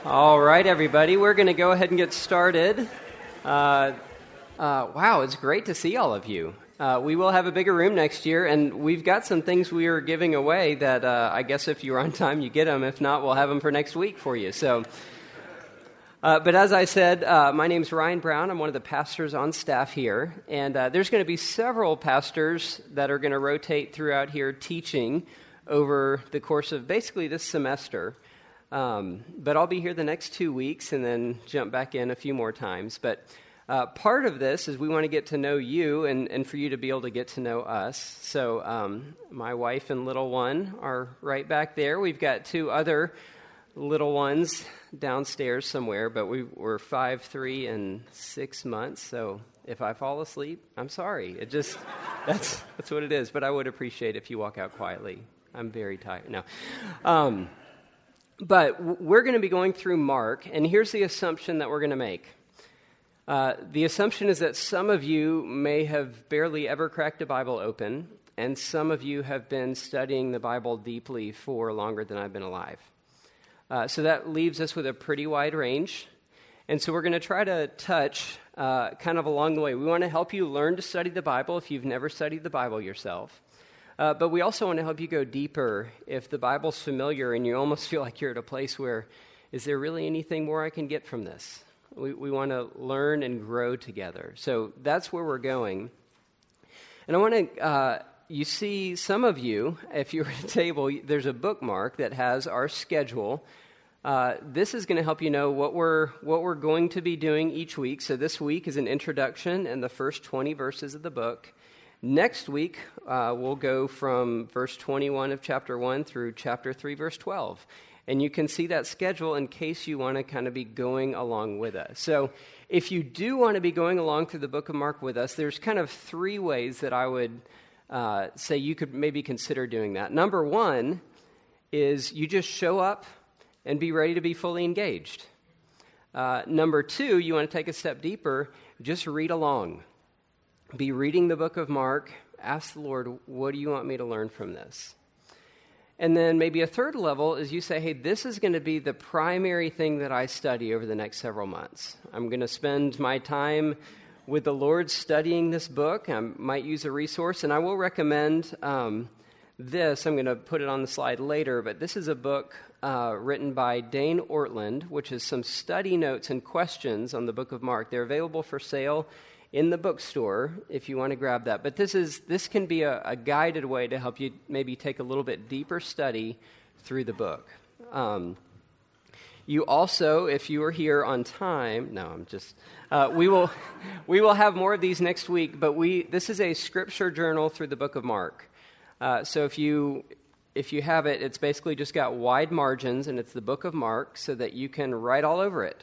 All right, everybody, we're going to go ahead and get started. Wow, it's great to see all of you. We will have a bigger room next year, and we've got some things we are giving away that I guess if you're on time, you get them. If not, we'll have them for next week for you. But as I said, my name's Ryan Brown. I'm one of the pastors on staff here, and there's going to be several pastors that are going to rotate throughout here teaching over the course of basically this semester. But I'll be here the next 2 weeks and then jump back in a few more times. But part of this is we want to get to know you and for you to be able to get to know us. So my wife and little one are right back there. We've got two other little ones downstairs somewhere, but we're 5, 3, and 6 months. So if I fall asleep, I'm sorry. That's what it is. But I would appreciate if you walk out quietly. I'm very tired. No. But we're going to be going through Mark, and here's the assumption that we're going to make. The assumption is that some of you may have barely ever cracked a Bible open, and some of you have been studying the Bible deeply for longer than I've been alive. So that leaves us with a pretty wide range, and so we're going to try to touch kind of along the way. We want to help you learn to study the Bible if you've never studied the Bible yourself. But we also want to help you go deeper if the Bible's familiar and you almost feel like you're at a place where, is there really anything more I can get from this? We want to learn and grow together. So that's where we're going. And I want to, you see some of you, if you're at a table, there's a bookmark that has our schedule. This is going to help you know what we're going to be doing each week. So this week is an introduction and the first 20 verses of the book. Next week, we'll go from verse 21 of chapter 1 through chapter 3, verse 12. And you can see that schedule in case you want to kind of be going along with us. So if you do want to be going along through the book of Mark with us, there's kind of 3 ways that I would say you could maybe consider doing that. Number 1 is you just show up and be ready to be fully engaged. Number 2, you want to take a step deeper, just read along. Be reading the book of Mark, ask the Lord, what do you want me to learn from this? And then maybe a third level is you say, hey, this is going to be the primary thing that I study over the next several months. I'm going to spend my time with the Lord studying this book. I might use a resource, and I will recommend this. I'm going to put it on the slide later, but this is a book written by Dane Ortland, which is some study notes and questions on the book of Mark. They're available for sale in the bookstore if you want to grab that. But this can be a guided way to help you maybe take a little bit deeper study through the book. You also, if you are here on time, we will have more of these next week, but this is a scripture journal through the book of Mark. So if you have it, it's basically just got wide margins, and it's the book of Mark so that you can write all over it.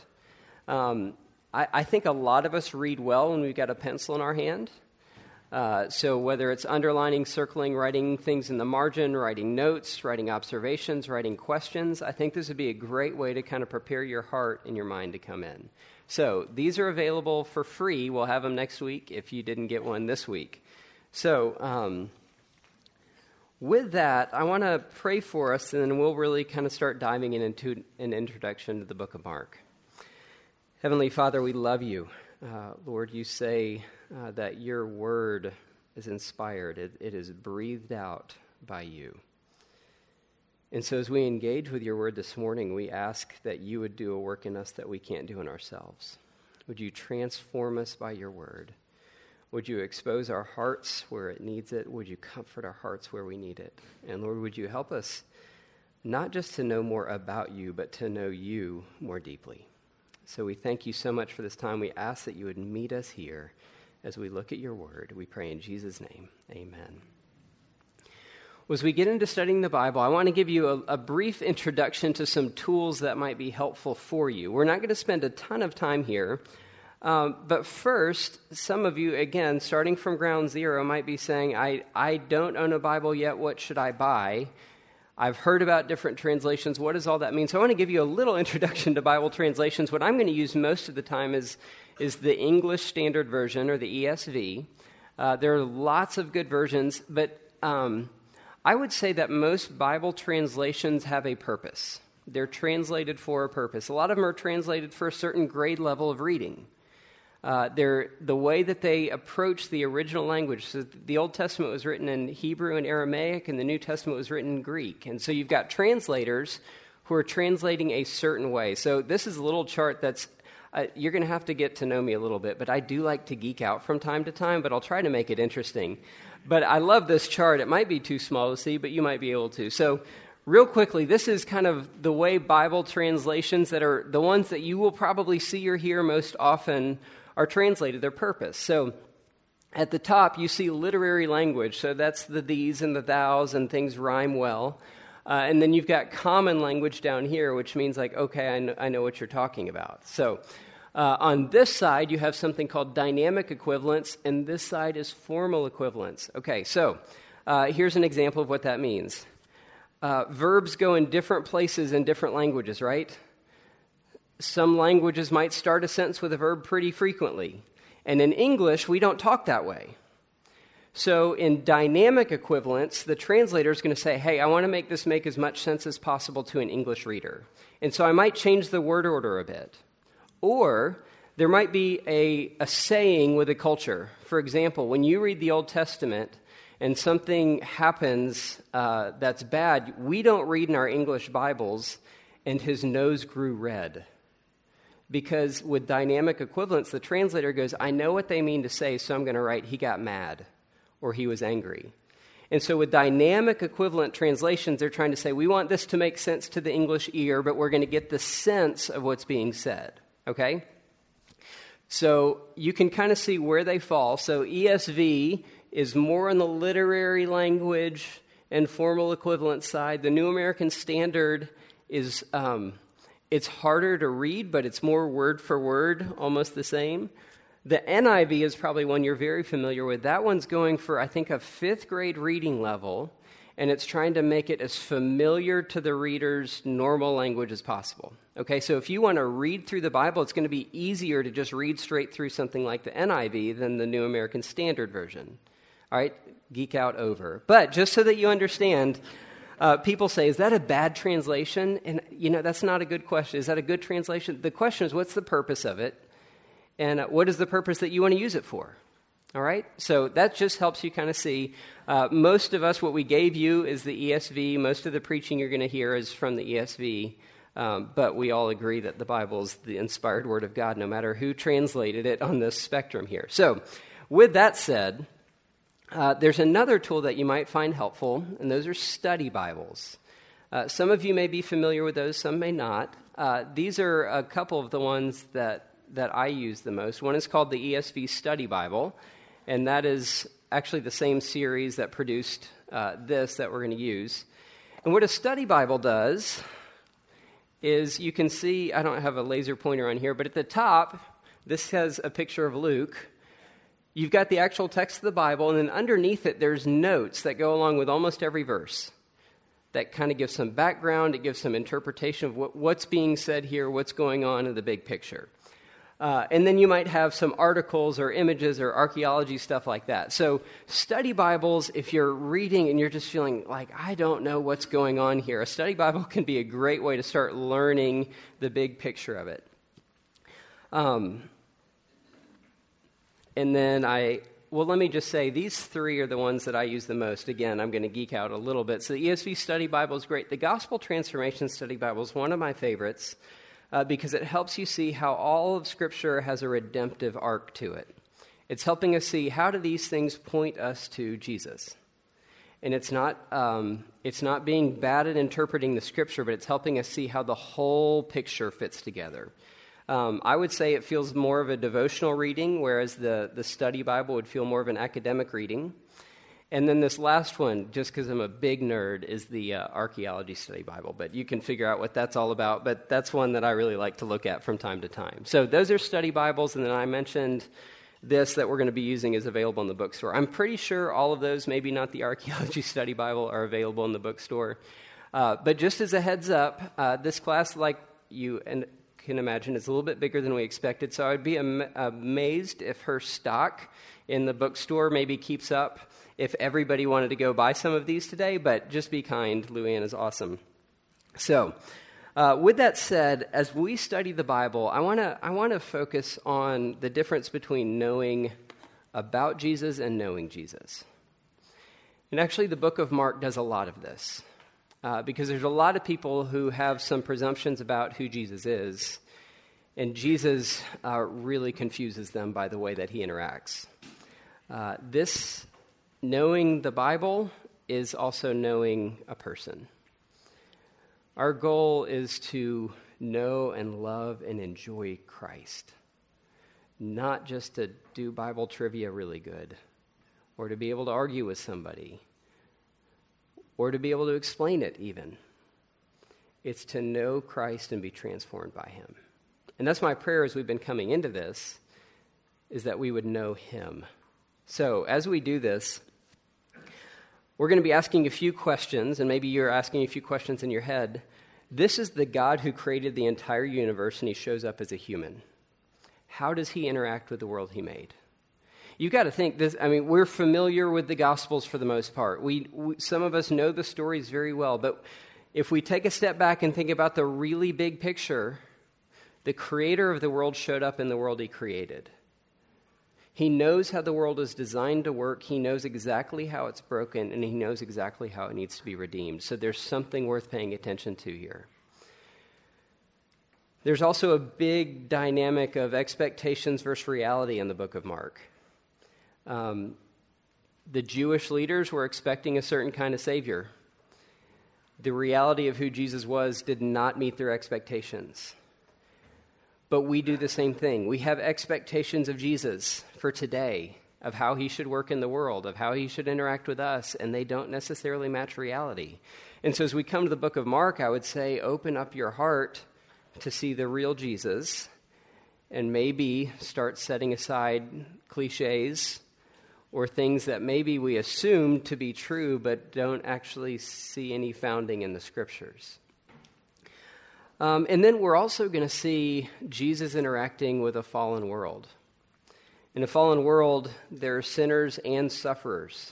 I think a lot of us read well when we've got a pencil in our hand. So whether it's underlining, circling, writing things in the margin, writing notes, writing observations, writing questions, I think this would be a great way to kind of prepare your heart and your mind to come in. So these are available for free. We'll have them next week if you didn't get one this week. So with that, I want to pray for us, and then we'll really kind of start diving into an introduction to the book of Mark. Heavenly Father, we love you. Lord, you say that your word is inspired. It is breathed out by you. And so as we engage with your word this morning, we ask that you would do a work in us that we can't do in ourselves. Would you transform us by your word? Would you expose our hearts where it needs it? Would you comfort our hearts where we need it? And Lord, would you help us not just to know more about you, but to know you more deeply? So we thank you so much for this time. We ask that you would meet us here as we look at your word. We pray in Jesus' name, amen. Well, as we get into studying the Bible, I want to give you a brief introduction to some tools that might be helpful for you. We're not going to spend a ton of time here, but first, some of you, again, starting from ground zero, might be saying, I don't own a Bible yet, what should I buy? I've heard about different translations. What does all that mean? So I want to give you a little introduction to Bible translations. What I'm going to use most of the time is the English Standard Version, or the ESV. There are lots of good versions, but I would say that most Bible translations have a purpose. They're translated for a purpose. A lot of them are translated for a certain grade level of reading. They're the way that they approach the original language. So the Old Testament was written in Hebrew and Aramaic, and the New Testament was written in Greek. And so you've got translators who are translating a certain way. So this is a little chart that's, you're going to have to get to know me a little bit, but I do like to geek out from time to time, but I'll try to make it interesting. But I love this chart. It might be too small to see, but you might be able to. So real quickly, this is kind of the way Bible translations that are the ones that you will probably see or hear most often are translated, their purpose. So at the top, you see literary language. So that's the these and the thous, and things rhyme well. And then you've got common language down here, which means like, okay, I know what you're talking about. So on this side, you have something called dynamic equivalence, and this side is formal equivalence. Okay, so here's an example of what that means. Verbs go in different places in different languages, right? Some languages might start a sentence with a verb pretty frequently. And in English, we don't talk that way. So in dynamic equivalence, the translator is going to say, hey, I want to make this make as much sense as possible to an English reader. And so I might change the word order a bit. Or there might be a saying with a culture. For example, when you read the Old Testament and something happens that's bad, we don't read in our English Bibles, and his nose grew red. Because with dynamic equivalence, the translator goes, I know what they mean to say, so I'm going to write, he got mad, or he was angry. And so with dynamic equivalent translations, they're trying to say, we want this to make sense to the English ear, but we're going to get the sense of what's being said. Okay? So you can kind of see where they fall. So ESV is more on the literary language and formal equivalent side. The New American Standard is, it's harder to read, but it's more word for word, almost the same. The NIV is probably one you're very familiar with. That one's going for, I think, a 5th grade reading level, and it's trying to make it as familiar to the reader's normal language as possible. Okay, so if you want to read through the Bible, it's going to be easier to just read straight through something like the NIV than the New American Standard Version. All right, geek out over. But just so that you understand, people say, is that a bad translation? And, that's not a good question. Is that a good translation? The question is, what's the purpose of it? And what is the purpose that you want to use it for? All right? So that just helps you kind of see. Most of us, what we gave you is the ESV. Most of the preaching you're going to hear is from the ESV. But we all agree that the Bible is the inspired Word of God, no matter who translated it on this spectrum here. So with that said, there's another tool that you might find helpful, and those are study Bibles. Some of you may be familiar with those, some may not. These are a couple of the ones that I use the most. One is called the ESV Study Bible, and that is actually the same series that produced this that we're going to use. And what a study Bible does is you can see, I don't have a laser pointer on here, but at the top, this has a picture of Luke. You've got the actual text of the Bible, and then underneath it, there's notes that go along with almost every verse. That kind of gives some background, it gives some interpretation of what's being said here, what's going on in the big picture. And then you might have some articles or images or archaeology, stuff like that. So study Bibles, if you're reading and you're just feeling like, I don't know what's going on here, a study Bible can be a great way to start learning the big picture of it. And then let me just say, these 3 are the ones that I use the most. Again, I'm going to geek out a little bit. So the ESV Study Bible is great. The Gospel Transformation Study Bible is one of my favorites. Because it helps you see how all of Scripture has a redemptive arc to it. It's helping us see how do these things point us to Jesus. And it's not being bad at interpreting the Scripture, but it's helping us see how the whole picture fits together. I would say it feels more of a devotional reading, whereas the study Bible would feel more of an academic reading. And then this last one, just because I'm a big nerd, is the Archaeology Study Bible. But you can figure out what that's all about. But that's one that I really like to look at from time to time. So those are study Bibles. And then I mentioned this that we're going to be using is available in the bookstore. I'm pretty sure all of those, maybe not the Archaeology Study Bible, are available in the bookstore. But just as a heads up, this class, like you can imagine, is a little bit bigger than we expected. So I would be amazed if her stock in the bookstore maybe keeps up if everybody wanted to go buy some of these today, but just be kind. Luann is awesome. So With that said, as we study the Bible, I want to focus on the difference between knowing about Jesus and knowing Jesus. And actually, the book of Mark does a lot of this, because there's a lot of people who have some presumptions about who Jesus is, and Jesus really confuses them by the way that he interacts. This knowing the Bible is also knowing a person. Our goal is to know and love and enjoy Christ, not just to do Bible trivia really good, or to be able to argue with somebody, or to be able to explain it even. It's to know Christ and be transformed by him. And that's my prayer as we've been coming into this, is that we would know him. So as we do this, we're going to be asking a few questions, and maybe you're asking a few questions in your head. This is the God who created the entire universe, and he shows up as a human. How does he interact with the world he made? You've got to think this. I mean, we're familiar with the Gospels for the most part. Some of us know the stories very well, but if we take a step back and think about the really big picture, the creator of the world showed up in the world he created. He knows how the world is designed to work. He knows exactly how it's broken, and he knows exactly how it needs to be redeemed. So there's something worth paying attention to here. There's also a big dynamic of expectations versus reality in the book of Mark. The Jewish leaders were expecting a certain kind of Savior. The reality of who Jesus was did not meet their expectations. But we do the same thing. We have expectations of Jesus for today, of how he should work in the world, of how he should interact with us, and they don't necessarily match reality. And so as we come to the book of Mark, I would say open up your heart to see the real Jesus, and maybe start setting aside cliches or things that maybe we assume to be true but don't actually see any founding in the Scriptures. And then we're also going to see Jesus interacting with a fallen world. In a fallen world, there are sinners and sufferers.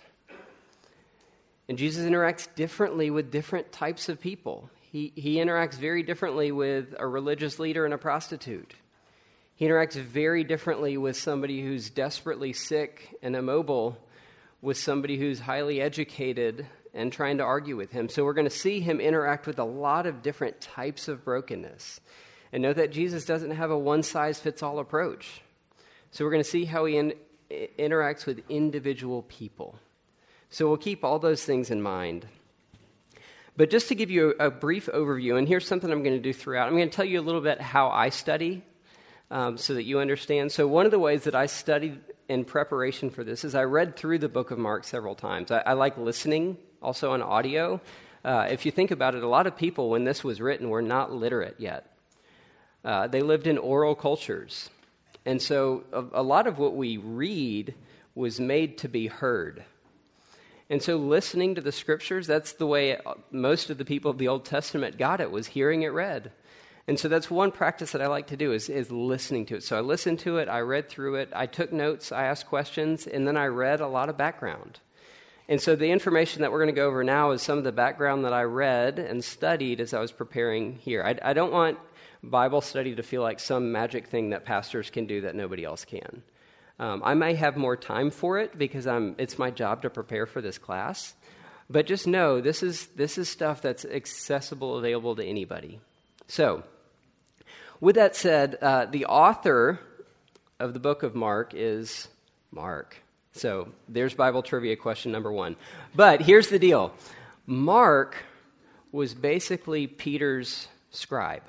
And Jesus interacts differently with different types of people. He interacts very differently with a religious leader and a prostitute. He interacts very differently with somebody who's desperately sick and immobile, with somebody who's highly educated and trying to argue with him. So we're going to see him interact with a lot of different types of brokenness. And note that Jesus doesn't have a one-size-fits-all approach. So we're going to see how he interacts with individual people. So we'll keep all those things in mind. But just to give you a brief overview, and here's something I'm going to do throughout. I'm going to tell you a little bit how I study so that you understand. So one of the ways that I studied in preparation for this is I read through the book of Mark several times. I like listening also on audio. If you think about it, a lot of people, when this was written, were not literate yet. They lived in oral cultures. And so a lot of what we read was made to be heard. And so listening to the Scriptures, that's the way most of the people of the Old Testament got it, was hearing it read. And so that's one practice that I like to do is listening to it. So I listened to it, I read through it, I took notes, I asked questions, and then I read a lot of background. And so the information that we're going to go over now is some of the background that I read and studied as I was preparing here. I don't want Bible study to feel like some magic thing that pastors can do that nobody else can. I may have more time for it because it's my job to prepare for this class. But just know this is stuff that's accessible, available to anybody. So, with that said, the author of the book of Mark is Mark. So, there's Bible trivia question number 1. But here's the deal. Mark was basically Peter's scribe.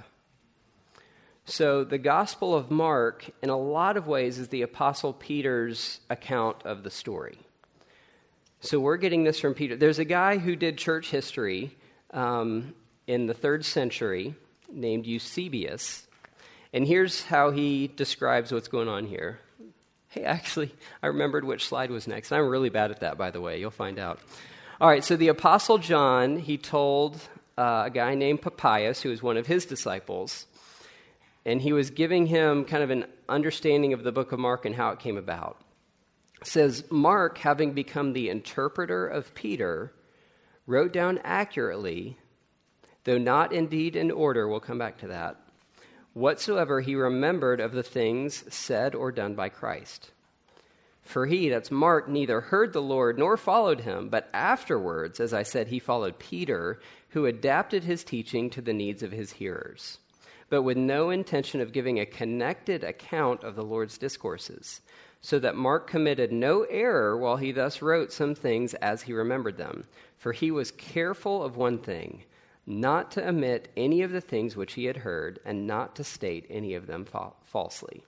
So, the Gospel of Mark, in a lot of ways, is the Apostle Peter's account of the story. So, we're getting this from Peter. There's a guy who did church history in the 3rd century named Eusebius. And here's how he describes what's going on here. Hey, actually, I remembered which slide was next. I'm really bad at that, by the way. You'll find out. All right, so the Apostle John, he told a guy named Papias, who was one of his disciples, and he was giving him kind of an understanding of the book of Mark and how it came about. It says, Mark, having become the interpreter of Peter, wrote down accurately though not indeed in order, we'll come back to that, whatsoever he remembered of the things said or done by Christ. For he," that's Mark, "neither heard the Lord nor followed him, but afterwards, as I said, he followed Peter, who adapted his teaching to the needs of his hearers, but with no intention of giving a connected account of the Lord's discourses, so that Mark committed no error while he thus wrote some things as he remembered them. For he was careful of one thing, not to omit any of the things which he had heard, and not to state any of them falsely."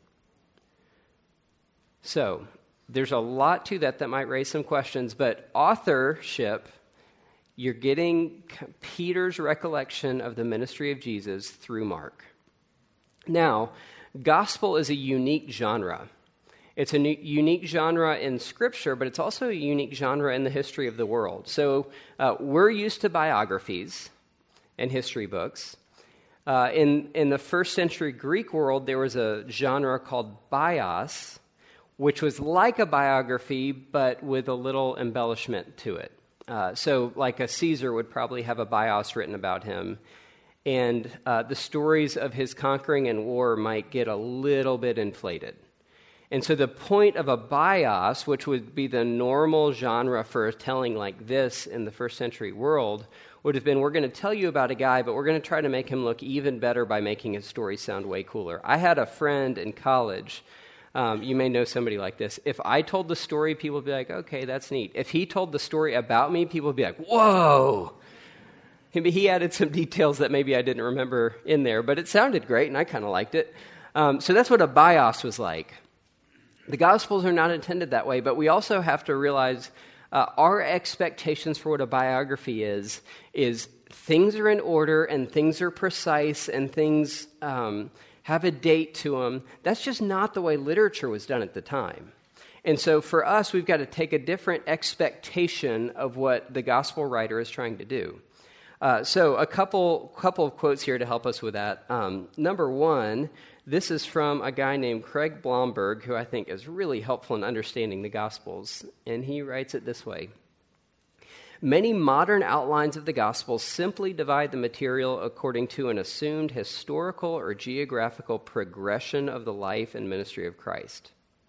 So, there's a lot to that might raise some questions, but authorship, you're getting Peter's recollection of the ministry of Jesus through Mark. Now, gospel is a unique genre. It's a unique genre in Scripture, but it's also a unique genre in the history of the world. So we're used to biographies and history books. In the first century Greek world, there was a genre called bios, which was like a biography, but with a little embellishment to it. So like a Caesar would probably have a bios written about him, and the stories of his conquering and war might get a little bit inflated. And so the point of a bios, which would be the normal genre for telling like this in the first century world, would have been, we're going to tell you about a guy, but we're going to try to make him look even better by making his story sound way cooler. I had a friend in college. You may know somebody like this. If I told the story, people would be like, okay, that's neat. If he told the story about me, people would be like, whoa. He added some details that maybe I didn't remember in there, but it sounded great, and I kind of liked it. So that's what a bios was like. The Gospels are not intended that way, but we also have to realize our expectations for what a biography is things are in order, and things are precise, and things have a date to them. That's just not the way literature was done at the time. And so for us, we've got to take a different expectation of what the gospel writer is trying to do. So a couple of quotes here to help us with that. Number one, this is from a guy named Craig Blomberg, who I think is really helpful in understanding the Gospels. And he writes it this way: "Many modern outlines of the Gospels simply divide the material according to an assumed historical or geographical progression of the life and ministry of Christ.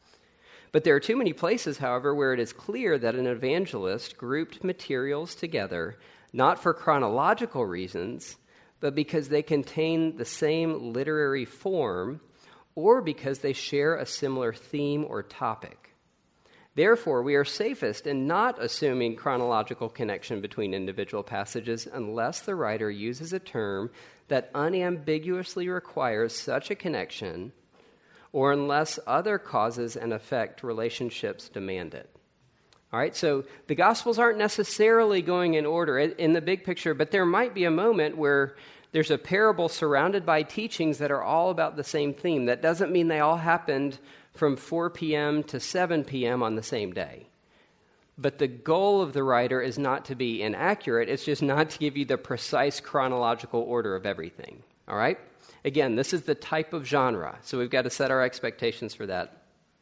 But there are too many places, however, where it is clear that an evangelist grouped materials together not for chronological reasons, but because they contain the same literary form or because they share a similar theme or topic. Therefore, we are safest in not assuming chronological connection between individual passages unless the writer uses a term that unambiguously requires such a connection, or unless other causes and effect relationships demand it." All right, so the Gospels aren't necessarily going in order in the big picture, but there might be a moment where there's a parable surrounded by teachings that are all about the same theme. That doesn't mean they all happened from 4 p.m. to 7 p.m. on the same day. But the goal of the writer is not to be inaccurate. It's just not to give you the precise chronological order of everything. All right? Again, this is the type of genre, so we've got to set our expectations for that.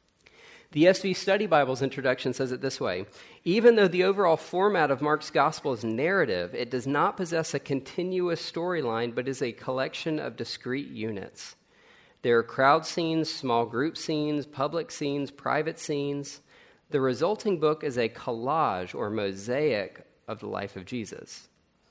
The ESV Study Bible's introduction says it this way: "Even though the overall format of Mark's gospel is narrative, it does not possess a continuous storyline, but is a collection of discrete units. There are crowd scenes, small group scenes, public scenes, private scenes. The resulting book is a collage or mosaic of the life of Jesus.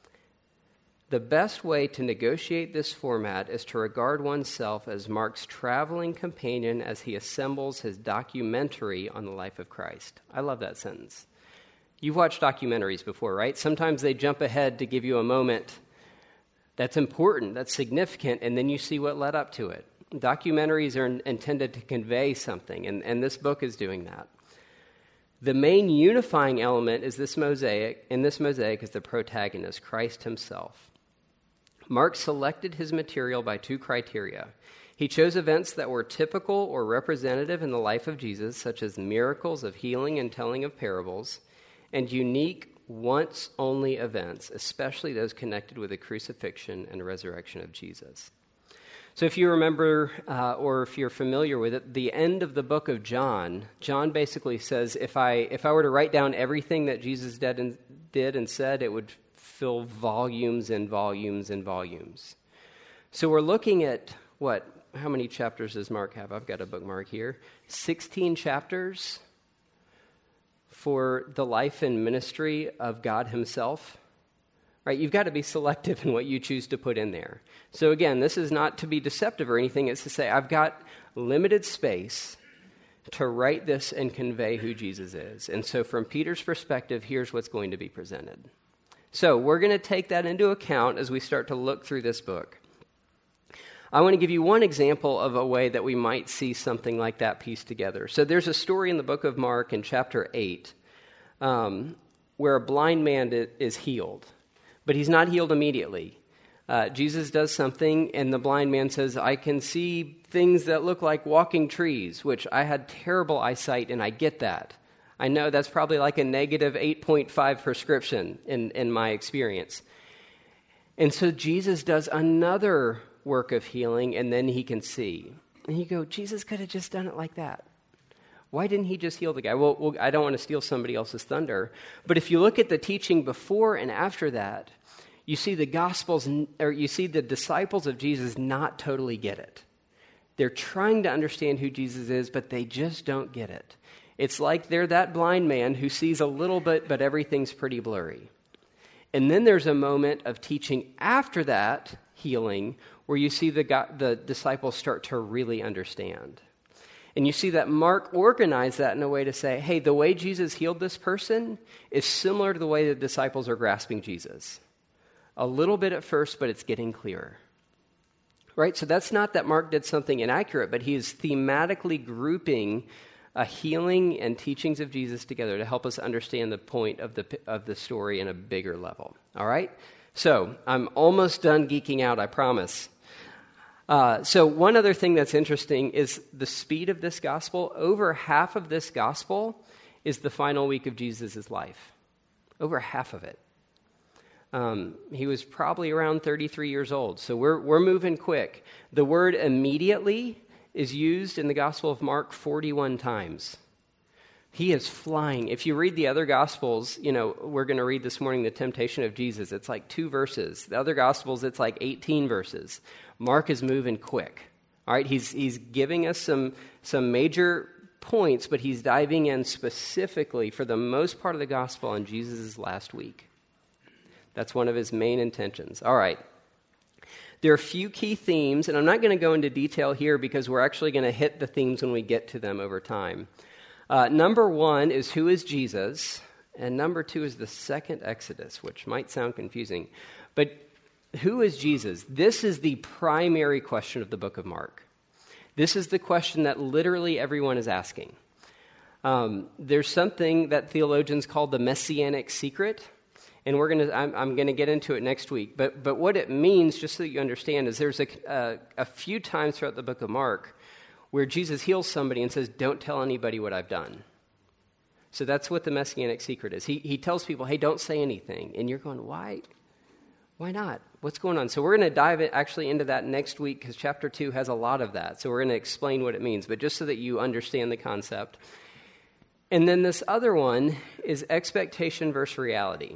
The best way to negotiate this format is to regard oneself as Mark's traveling companion as he assembles his documentary on the life of Christ." I love that sentence. You've watched documentaries before, right? Sometimes they jump ahead to give you a moment that's important, that's significant, and then you see what led up to it. Documentaries are intended to convey something, and this book is doing that. The main unifying element is this mosaic. In this mosaic is the protagonist, Christ himself. Mark selected his material by two criteria. He chose events that were typical or representative in the life of Jesus, such as miracles of healing and telling of parables, and unique, once-only events, especially those connected with the crucifixion and resurrection of Jesus. So if you remember, or if you're familiar with it, the end of the book of John basically says, if I were to write down everything that Jesus did and said, it would fill volumes and volumes and volumes. So we're looking at how many chapters does Mark have? I've got a bookmark here. 16 chapters for the life and ministry of God himself. Right? You've got to be selective in what you choose to put in there. So again, this is not to be deceptive or anything. It's to say, I've got limited space to write this and convey who Jesus is. And so from Peter's perspective, here's what's going to be presented. So we're going to take that into account as we start to look through this book. I want to give you one example of a way that we might see something like that pieced together. So there's a story in the book of Mark in chapter 8 where a blind man is healed, but he's not healed immediately. Jesus does something, and the blind man says, I can see things that look like walking trees, which I had terrible eyesight, and I get that. I know that's probably like a negative 8.5 prescription in my experience. And so Jesus does another work of healing, and then he can see. And you go, Jesus could have just done it like that. Why didn't he just heal the guy? Well, I don't want to steal somebody else's thunder, but if you look at the teaching before and after that, you see the Gospels, or you see the disciples of Jesus not totally get it. They're trying to understand who Jesus is, but they just don't get it. It's like they're that blind man who sees a little bit, but everything's pretty blurry. And then there's a moment of teaching after that healing where you see the disciples start to really understand. And you see that Mark organized that in a way to say, hey, the way Jesus healed this person is similar to the way the disciples are grasping Jesus. A little bit at first, but it's getting clearer. Right? So that's not that Mark did something inaccurate, but he is thematically grouping a healing and teachings of Jesus together to help us understand the point of the story in a bigger level. All right? So I'm almost done geeking out, I promise. So one other thing that's interesting is the speed of this gospel. Over half of this gospel is the final week of Jesus' life. Over half of it. He was probably around 33 years old, so we're moving quick. The word immediately is used in the Gospel of Mark 41 times. He is flying. If you read the other Gospels, we're going to read this morning the temptation of Jesus. It's like 2 verses. The other Gospels, it's like 18 verses. Mark is moving quick. All right, he's giving us some major points, but he's diving in specifically for the most part of the Gospel on Jesus' last week. That's one of his main intentions. All right. There are a few key themes, and I'm not going to go into detail here because we're actually going to hit the themes when we get to them over time. Number 1 is who is Jesus, and number 2 is the second Exodus, which might sound confusing. But who is Jesus? This is the primary question of the book of Mark. This is the question that literally everyone is asking. There's something that theologians call the messianic secret. And I'm going to get into it next week. But what it means, just so that you understand, is there's a few times throughout the book of Mark where Jesus heals somebody and says, don't tell anybody what I've done. So that's what the messianic secret is. He tells people, hey, don't say anything. And you're going, why? Why not? What's going on? So we're going to dive actually into that next week because chapter 2 has a lot of that. So we're going to explain what it means, but just so that you understand the concept. And then this other one is expectation versus reality.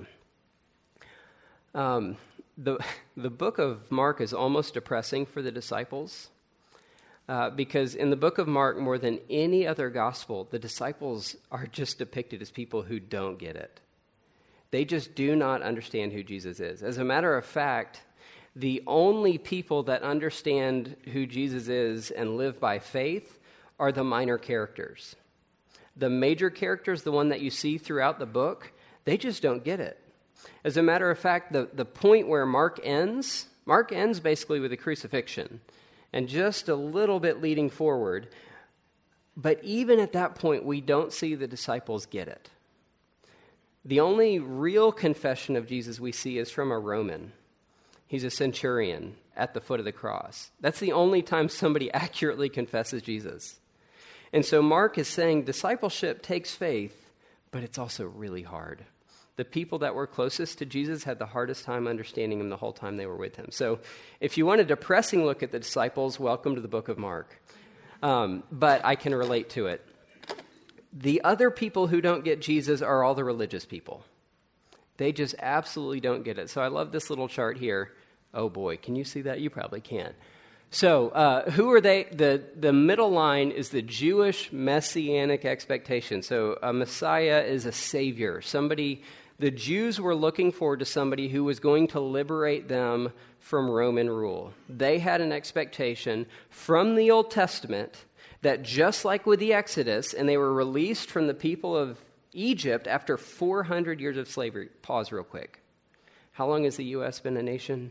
The book of Mark is almost depressing for the disciples because in the book of Mark, more than any other gospel, the disciples are just depicted as people who don't get it. They just do not understand who Jesus is. As a matter of fact, the only people that understand who Jesus is and live by faith are the minor characters. The major characters, the one that you see throughout the book, they just don't get it. As a matter of fact, the point where Mark ends basically with the crucifixion and just a little bit leading forward. But even at that point, we don't see the disciples get it. The only real confession of Jesus we see is from a Roman. He's a centurion at the foot of the cross. That's the only time somebody accurately confesses Jesus. And so Mark is saying discipleship takes faith, but it's also really hard. The people that were closest to Jesus had the hardest time understanding him the whole time they were with him. So if you want a depressing look at the disciples, welcome to the book of Mark. But I can relate to it. The other people who don't get Jesus are all the religious people. They just absolutely don't get it. So I love this little chart here. Oh boy, can you see that? You probably can't. So who are they? The middle line is the Jewish messianic expectation. So a Messiah is a savior, somebody. The Jews were looking forward to somebody who was going to liberate them from Roman rule. They had an expectation from the Old Testament that just like with the Exodus, and they were released from the people of Egypt after 400 years of slavery. Pause real quick. How long has the U.S. been a nation?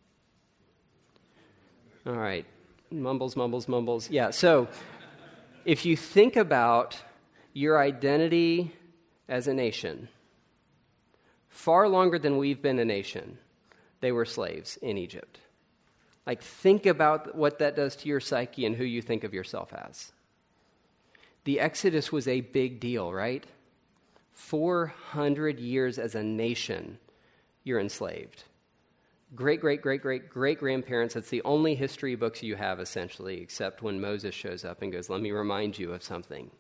All right. Mumbles, mumbles, mumbles. Yeah, so if you think about your identity as a nation, far longer than we've been a nation, they were slaves in Egypt. Like, think about what that does to your psyche and who you think of yourself as. The Exodus was a big deal, right? 400 years as a nation, you're enslaved. Great-great-great-great-great-grandparents, that's the only history books you have, essentially, except when Moses shows up and goes, let me remind you of something.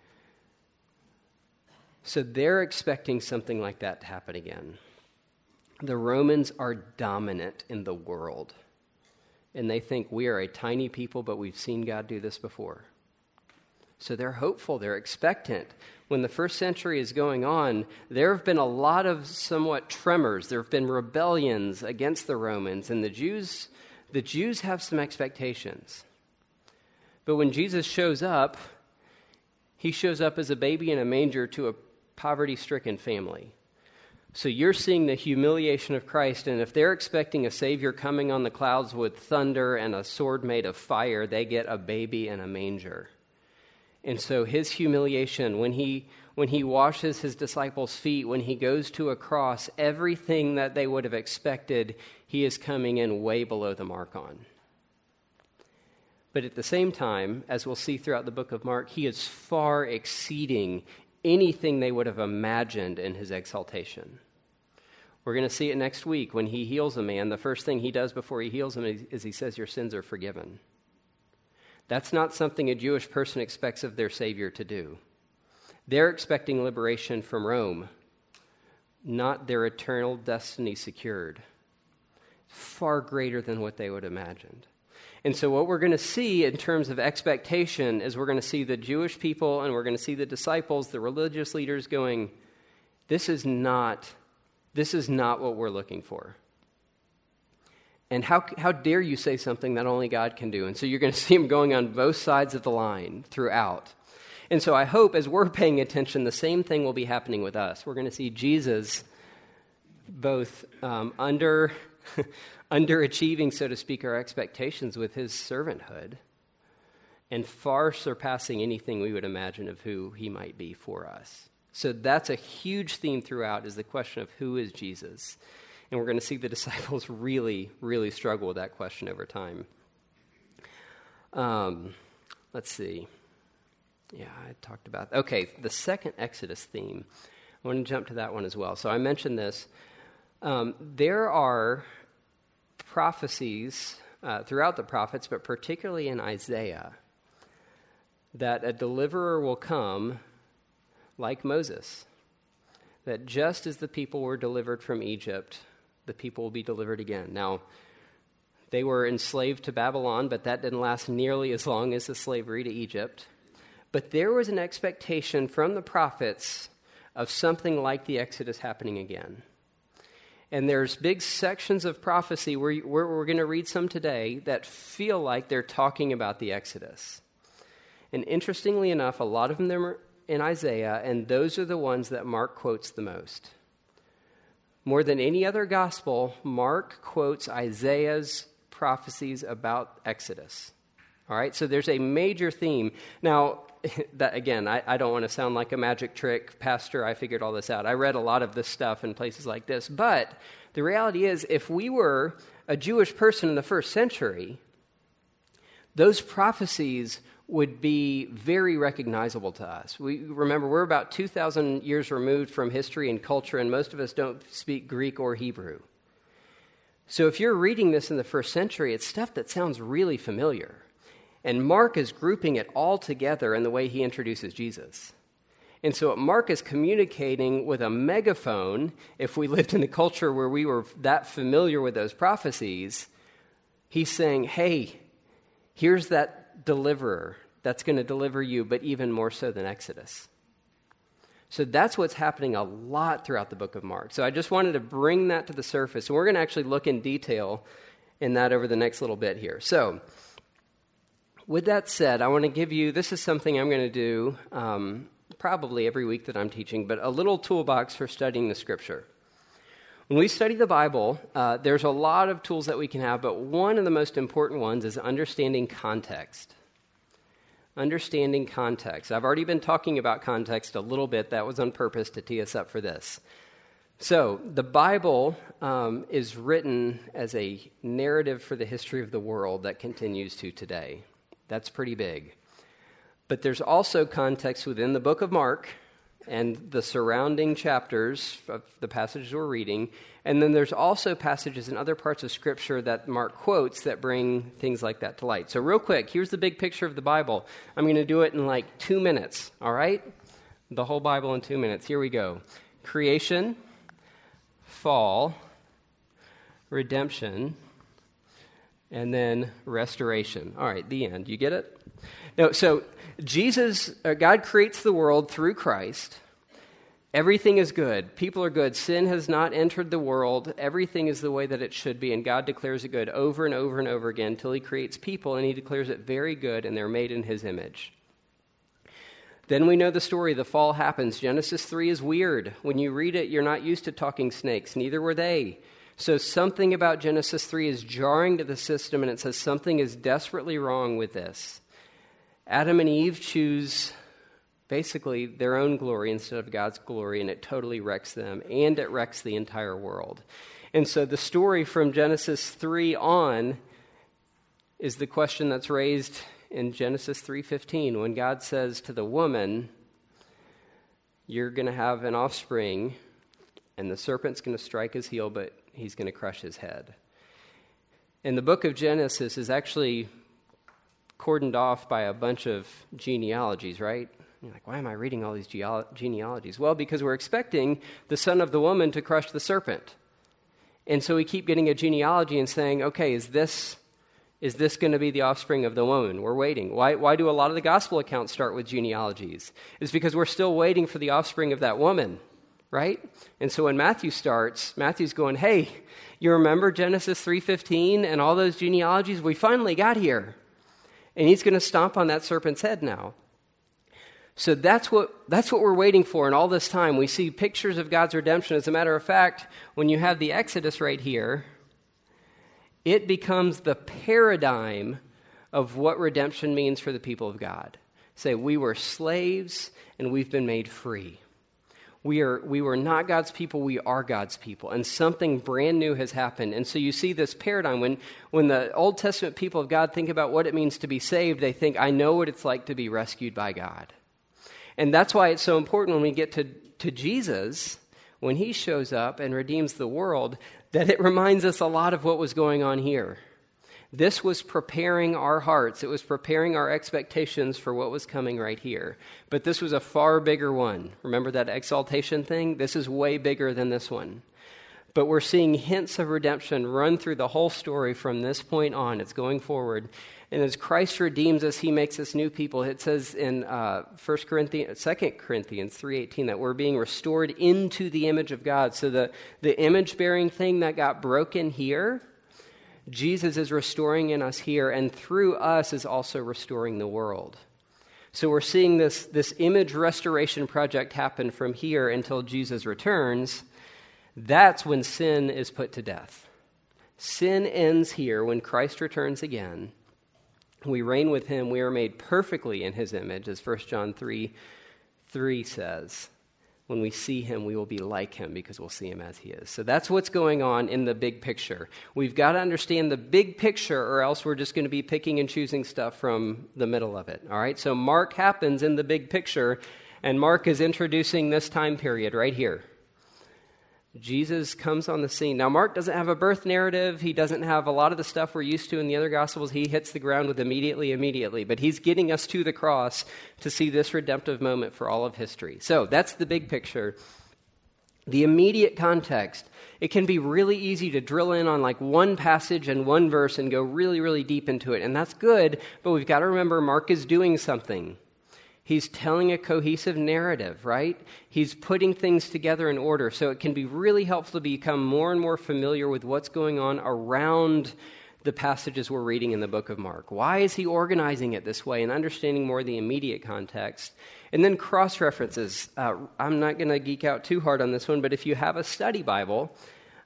So they're expecting something like that to happen again. The Romans are dominant in the world, and they think we are a tiny people, but we've seen God do this before. So they're hopeful, they're expectant. When the first century is going on, there have been a lot of somewhat tremors. There have been rebellions against the Romans, and the Jews have some expectations. But when Jesus shows up, he shows up as a baby in a manger to a poverty-stricken family. So you're seeing the humiliation of Christ, and if they're expecting a Savior coming on the clouds with thunder and a sword made of fire, they get a baby in a manger. And so his humiliation, when he washes his disciples' feet, when he goes to a cross, everything that they would have expected, he is coming in way below the mark on. But at the same time, as we'll see throughout the book of Mark, he is far exceeding anything they would have imagined in his exaltation. We're going to see it next week when he heals a man. The first thing he does before he heals him is he says, your sins are forgiven. That's not something a Jewish person expects of their Savior to do. They're expecting liberation from Rome, not their eternal destiny secured. Far greater than what they would have imagined. And so what we're going to see in terms of expectation is we're going to see the Jewish people and we're going to see the disciples, the religious leaders going, this is not what we're looking for. And how dare you say something that only God can do? And so you're going to see him going on both sides of the line throughout. And so I hope as we're paying attention, the same thing will be happening with us. We're going to see Jesus both underachieving, so to speak, our expectations with his servanthood and far surpassing anything we would imagine of who he might be for us. So that's a huge theme throughout, is the question of who is Jesus. And we're going to see the disciples really, really struggle with that question over time. Let's see. Yeah, I talked about... Okay, the second Exodus theme. I want to jump to that one as well. So I mentioned this. There are prophecies throughout the prophets, but particularly in Isaiah, that a deliverer will come like Moses. That just as the people were delivered from Egypt, the people will be delivered again. Now, they were enslaved to Babylon, but that didn't last nearly as long as the slavery to Egypt. But there was an expectation from the prophets of something like the Exodus happening again. And there's big sections of prophecy where we're going to read some today that feel like they're talking about the Exodus. And interestingly enough, a lot of them are in Isaiah, and those are the ones that Mark quotes the most. More than any other gospel, Mark quotes Isaiah's prophecies about Exodus. All right, so there's a major theme. Now, that again, I don't want to sound like a magic trick pastor. I figured all this out. I read a lot of this stuff in places like this. But the reality is, if we were a Jewish person in the first century, those prophecies would be very recognizable to us. Remember, we're about 2,000 years removed from history and culture, and most of us don't speak Greek or Hebrew. So if you're reading this in the first century, it's stuff that sounds really familiar. And Mark is grouping it all together in the way he introduces Jesus. And so what Mark is communicating with a megaphone, if we lived in a culture where we were that familiar with those prophecies, he's saying, hey, here's that deliverer that's going to deliver you, but even more so than Exodus. So that's what's happening a lot throughout the book of Mark. So I just wanted to bring that to the surface. And we're going to actually look in detail in that over the next little bit here. So with that said, I want to give you, this is something I'm going to do probably every week that I'm teaching, but a little toolbox for studying the Scripture. When we study the Bible, there's a lot of tools that we can have, but one of the most important ones is understanding context. Understanding context. I've already been talking about context a little bit. That was on purpose to tee us up for this. So the Bible is written as a narrative for the history of the world that continues to today. That's pretty big. But there's also context within the book of Mark and the surrounding chapters of the passages we're reading. And then there's also passages in other parts of Scripture that Mark quotes that bring things like that to light. So real quick, here's the big picture of the Bible. I'm going to do it in like 2 minutes, all right? The whole Bible in 2 minutes. Here we go. Creation, fall, redemption, and then restoration. All right, the end. You get it? No, so God creates the world through Christ. Everything is good. People are good. Sin has not entered the world. Everything is the way that it should be, and God declares it good over and over and over again until he creates people, and he declares it very good, and they're made in his image. Then we know the story. The fall happens. Genesis 3 is weird. When you read it, you're not used to talking snakes. Neither were they. So something about Genesis 3 is jarring to the system, and it says something is desperately wrong with this. Adam and Eve choose basically their own glory instead of God's glory, and it totally wrecks them, and it wrecks the entire world. And so the story from Genesis 3 on is the question that's raised in Genesis 3:15, when God says to the woman, you're going to have an offspring, and the serpent's going to strike his heel, but he's going to crush his head. And the book of Genesis is actually cordoned off by a bunch of genealogies, right? You're like, why am I reading all these genealogies? Well, because we're expecting the son of the woman to crush the serpent. And so we keep getting a genealogy and saying, okay, is this going to be the offspring of the woman? We're waiting. Why do a lot of the gospel accounts start with genealogies? It's because we're still waiting for the offspring of that woman, right? And so when Matthew starts, Matthew's going, hey, you remember Genesis 3:15 and all those genealogies? We finally got here. And he's going to stomp on that serpent's head now. So that's what we're waiting for. And all this time, we see pictures of God's redemption. As a matter of fact, when you have the Exodus right here, it becomes the paradigm of what redemption means for the people of God. Say, we were slaves and we've been made free. We were not God's people, we are God's people. And something brand new has happened. And so you see this paradigm. When the Old Testament people of God think about what it means to be saved, they think, I know what it's like to be rescued by God. And that's why it's so important when we get to Jesus, when he shows up and redeems the world, that it reminds us a lot of what was going on here. This was preparing our hearts. It was preparing our expectations for what was coming right here. But this was a far bigger one. Remember that exaltation thing? This is way bigger than this one. But we're seeing hints of redemption run through the whole story from this point on. It's going forward. And as Christ redeems us, he makes us new people. It says in 2 Corinthians 3:18 that we're being restored into the image of God. So the image-bearing thing that got broken here, Jesus is restoring in us here, and through us is also restoring the world. So we're seeing this image restoration project happen from here until Jesus returns. That's when sin is put to death. Sin ends here when Christ returns again. We reign with him. We are made perfectly in his image, as 1 John 3:3 says. When we see him, we will be like him because we'll see him as he is. So that's what's going on in the big picture. We've got to understand the big picture, or else we're just going to be picking and choosing stuff from the middle of it. All right? So Mark happens in the big picture, and Mark is introducing this time period right here. Jesus comes on the scene. Now, Mark doesn't have a birth narrative. He doesn't have a lot of the stuff we're used to in the other Gospels. He hits the ground with immediately. But he's getting us to the cross to see this redemptive moment for all of history. So that's the big picture. The immediate context. It can be really easy to drill in on like one passage and one verse and go really, really deep into it. And that's good, but we've got to remember Mark is doing something. He's telling a cohesive narrative, right? He's putting things together in order. So it can be really helpful to become more and more familiar with what's going on around the passages we're reading in the book of Mark. Why is he organizing it this way and understanding more the immediate context? And then cross-references. I'm not going to geek out too hard on this one, but if you have a study Bible,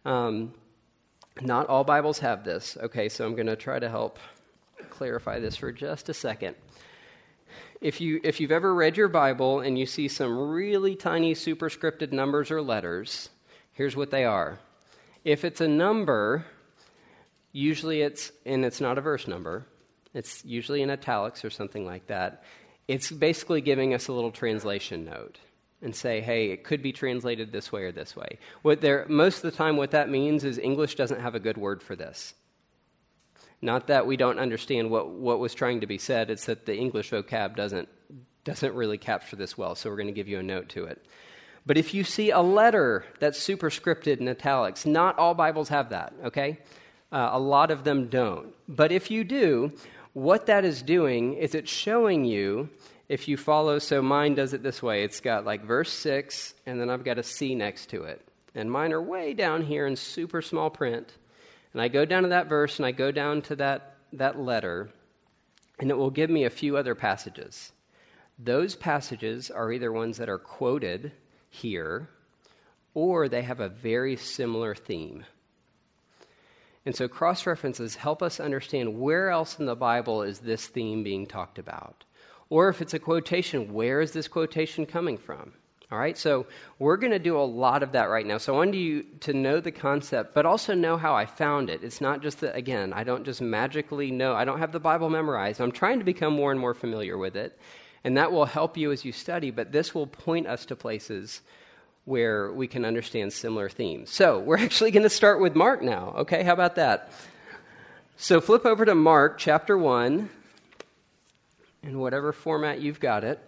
not all Bibles have this. Okay, so I'm going to try to help clarify this for just a second. If you've ever read your Bible and you see some really tiny superscripted numbers or letters, here's what they are. If it's a number, usually it's not a verse number. It's usually in italics or something like that. It's basically giving us a little translation note and say, hey, it could be translated this way or this way. Most of the time what that means is English doesn't have a good word for this. Not that we don't understand what was trying to be said, it's that the English vocab doesn't really capture this well, so we're going to give you a note to it. But if you see a letter that's superscripted in italics, not all Bibles have that, okay? A lot of them don't. But if you do, what that is doing is it's showing you, if you follow, so mine does it this way. It's got like verse 6, and then I've got a C next to it. And mine are way down here in super small print. And I go down to that verse, and I go down to that letter, and it will give me a few other passages. Those passages are either ones that are quoted here, or they have a very similar theme. And so cross-references help us understand where else in the Bible is this theme being talked about. Or if it's a quotation, where is this quotation coming from? All right, so we're going to do a lot of that right now. So I wanted you to know the concept, but also know how I found it. It's not just that, again, I don't just magically know. I don't have the Bible memorized. I'm trying to become more and more familiar with it, and that will help you as you study, but this will point us to places where we can understand similar themes. So we're actually going to start with Mark now. Okay, how about that? So flip over to Mark chapter 1, in whatever format you've got it.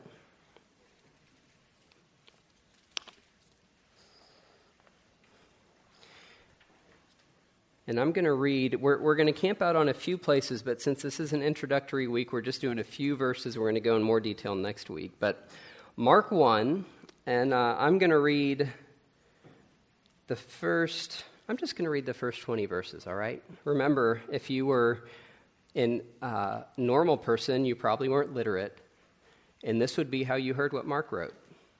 And I'm going to read, we're going to camp out on a few places, but since this is an introductory week, we're just doing a few verses. We're going to go in more detail next week. But Mark 1, and I'm going to read I'm just going to read the first 20 verses, all right? Remember, if you were a normal person, you probably weren't literate, and this would be how you heard what Mark wrote.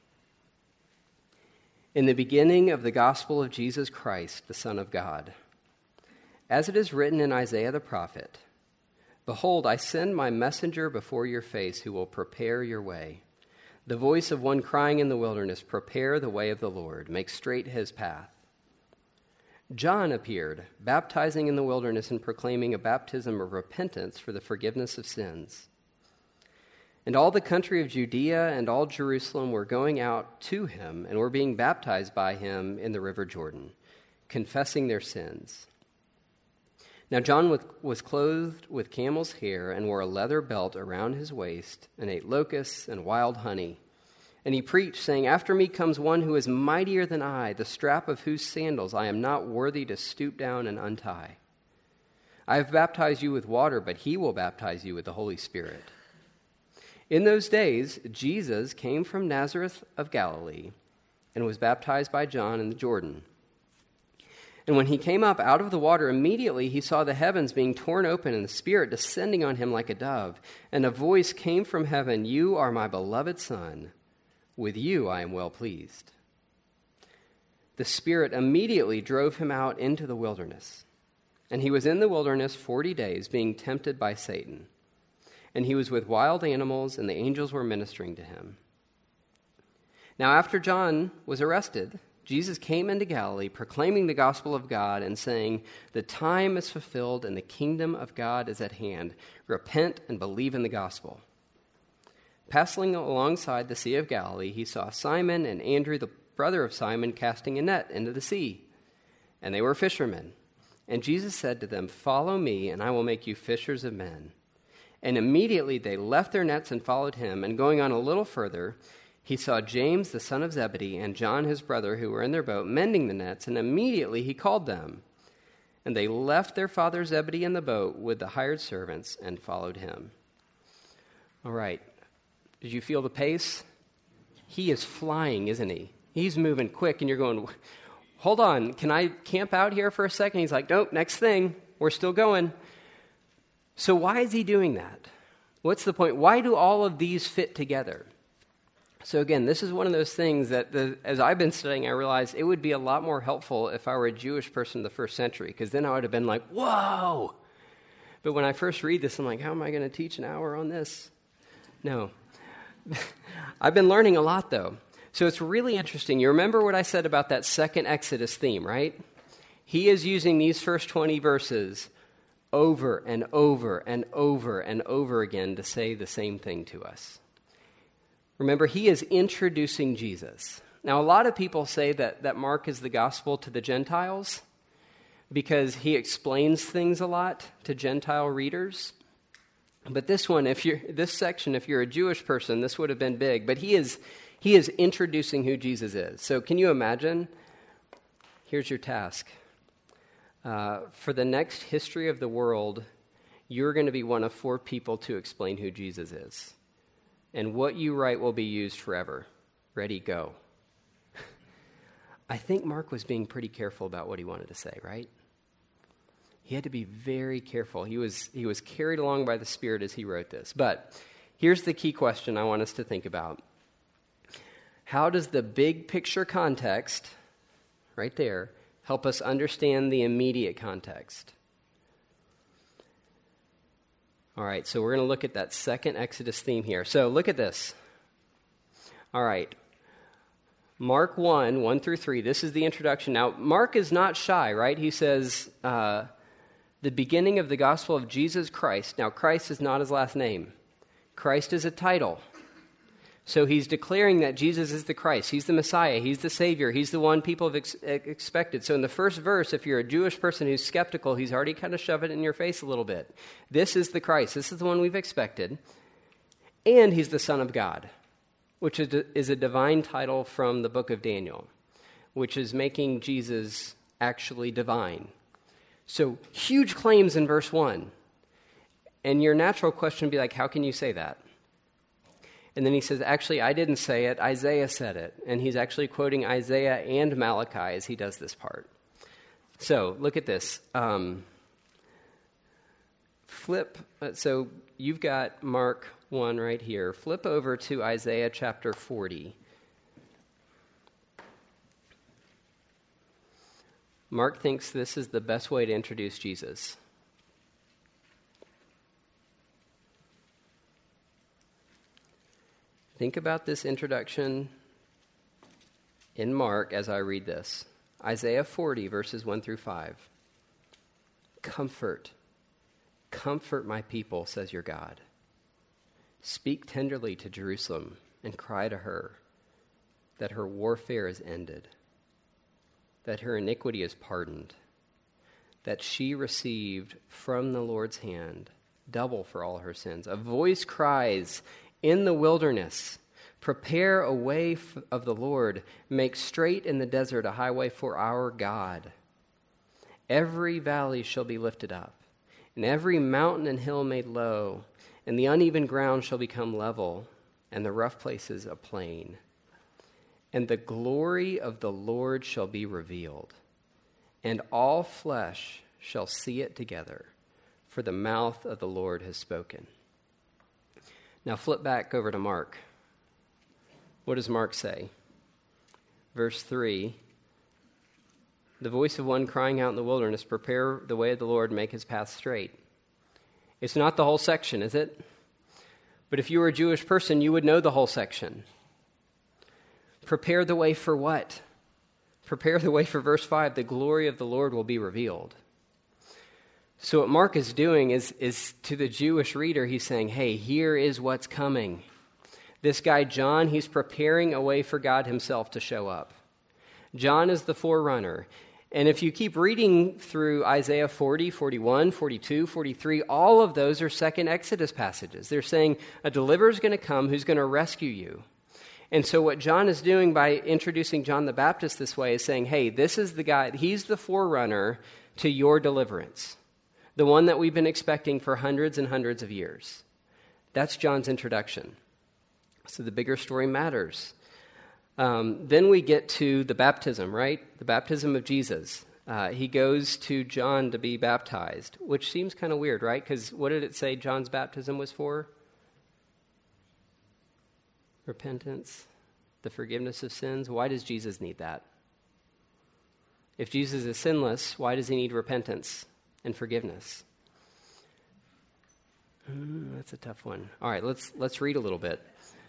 In the beginning of the gospel of Jesus Christ, the Son of God, as it is written in Isaiah the prophet, behold, I send my messenger before your face who will prepare your way. The voice of one crying in the wilderness, prepare the way of the Lord, make straight his path. John appeared, baptizing in the wilderness and proclaiming a baptism of repentance for the forgiveness of sins. And all the country of Judea and all Jerusalem were going out to him and were being baptized by him in the river Jordan, confessing their sins. Now John was clothed with camel's hair and wore a leather belt around his waist and ate locusts and wild honey. And he preached, saying, after me comes one who is mightier than I, the strap of whose sandals I am not worthy to stoop down and untie. I have baptized you with water, but he will baptize you with the Holy Spirit. In those days, Jesus came from Nazareth of Galilee and was baptized by John in the Jordan. And when he came up out of the water, immediately he saw the heavens being torn open and the Spirit descending on him like a dove. And a voice came from heaven, you are my beloved Son. With you I am well pleased. The Spirit immediately drove him out into the wilderness. And he was in the wilderness 40 days, being tempted by Satan. And he was with wild animals, and the angels were ministering to him. Now after John was arrested, Jesus came into Galilee, proclaiming the gospel of God and saying, the time is fulfilled and the kingdom of God is at hand. Repent and believe in the gospel. Passing alongside the Sea of Galilee, he saw Simon and Andrew, the brother of Simon, casting a net into the sea. And they were fishermen. And Jesus said to them, "Follow me, and I will make you fishers of men." And immediately they left their nets and followed him. And going on a little further, he saw James, the son of Zebedee, and John, his brother, who were in their boat, mending the nets. And immediately he called them. And they left their father Zebedee in the boat with the hired servants and followed him. All right. Did you feel the pace? He is flying, isn't he? He's moving quick, and you're going, hold on, can I camp out here for a second? He's like, nope, next thing. We're still going. So why is he doing that? What's the point? Why do all of these fit together? So again, this is one of those things that as I've been studying, I realized it would be a lot more helpful if I were a Jewish person in the first century, because then I would have been like, whoa! But when I first read this, I'm like, how am I going to teach an hour on this? No. I've been learning a lot, though. So it's really interesting. You remember what I said about that second Exodus theme, right? He is using these first 20 verses over and over and over and over again to say the same thing to us. Remember, he is introducing Jesus. Now, a lot of people say that Mark is the gospel to the Gentiles because he explains things a lot to Gentile readers. But this one, this section, if you're a Jewish person, this would have been big. But he is introducing who Jesus is. So can you imagine? Here's your task. For the next history of the world, you're going to be one of 4 people to explain who Jesus is. And what you write will be used forever. Ready, go. I think Mark was being pretty careful about what he wanted to say, right? He had to be very careful. He was carried along by the Spirit as he wrote this. But here's the key question I want us to think about. How does the big picture context, right there, help us understand the immediate context? All right, so we're going to look at that second Exodus theme here. So look at this. All right. Mark 1 through 3, this is the introduction. Now, Mark is not shy, right? He says, the beginning of the gospel of Jesus Christ. Now, Christ is not his last name. Christ is a title. So he's declaring that Jesus is the Christ. He's the Messiah. He's the Savior. He's the one people have expected. So in the first verse, if you're a Jewish person who's skeptical, he's already kind of shoved it in your face a little bit. This is the Christ. This is the one we've expected. And he's the Son of God, which is a divine title from the book of Daniel, which is making Jesus actually divine. So huge claims in verse 1. And your natural question would be like, how can you say that? And then he says, actually, I didn't say it. Isaiah said it. And he's actually quoting Isaiah and Malachi as he does this part. So look at this. So you've got Mark 1 right here. Flip over to Isaiah chapter 40. Mark thinks this is the best way to introduce Jesus. Think about this introduction in Mark as I read this. Isaiah 40, verses 1 through 5. Comfort my people, says your God. Speak tenderly to Jerusalem and cry to her that her warfare is ended, that her iniquity is pardoned, that she received from the Lord's hand double for all her sins. A voice cries in the wilderness, prepare a way of the Lord, make straight in the desert a highway for our God. Every valley shall be lifted up, and every mountain and hill made low, and the uneven ground shall become level, and the rough places a plain. And the glory of the Lord shall be revealed, and all flesh shall see it together, for the mouth of the Lord has spoken. Now flip back over to Mark. What does Mark say? Verse 3, the voice of one crying out in the wilderness, prepare the way of the Lord, make his path straight. It's not the whole section, is it? But if you were a Jewish person, you would know the whole section. Prepare the way for what? Prepare the way for verse 5, the glory of the Lord will be revealed. So what Mark is doing is to the Jewish reader, he's saying, hey, here is what's coming. This guy, John, he's preparing a way for God himself to show up. John is the forerunner. And if you keep reading through Isaiah 40, 41, 42, 43, all of those are second Exodus passages. They're saying a deliverer is going to come who's going to rescue you. And so what John is doing by introducing John the Baptist this way is saying, hey, this is the guy, he's the forerunner to your deliverance, the one that we've been expecting for hundreds and hundreds of years. That's John's introduction. So the bigger story matters. Then we get to the baptism, right? The baptism of Jesus. He goes to John to be baptized, which seems kind of weird, right? Because what did it say John's baptism was for? Repentance, the forgiveness of sins. Why does Jesus need that? If Jesus is sinless, why does he need repentance and forgiveness? That's a tough one. All right, let's read a little bit.